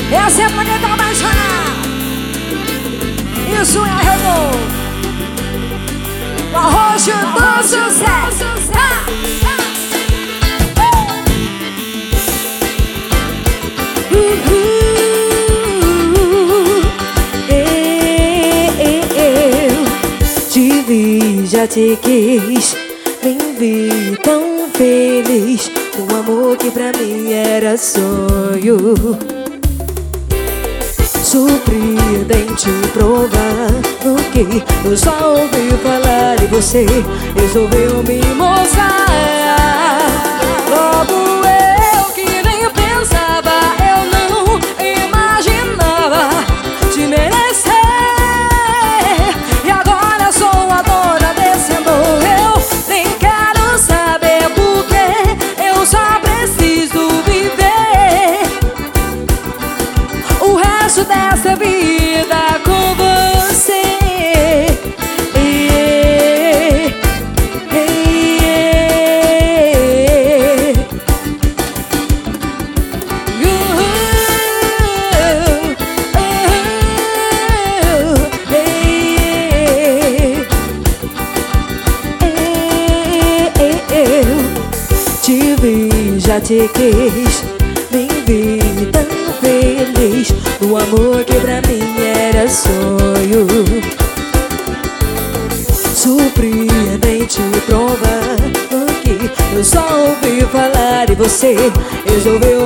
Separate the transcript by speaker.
Speaker 1: Essa é pra quem tá apaixonado. Isso é Renault, o arrojo do sucesso.
Speaker 2: Te vi, já te quis, nem vi tão feliz. Um amor que pra mim era sonho. Surpreendente provar o que eu só ouvi falar e você resolveu me mostrar. Logo eu que nem pensava, eu não imaginava te merecer. E agora sou a dona desse amor. Eu nem quero saber porque eu só preciso viver o resto dessa vida com você. Te vi, já te quis, nem vi tão feliz. O amor que pra mim era sonho. Surpreendente provar o que eu só ouvi falar e você resolveu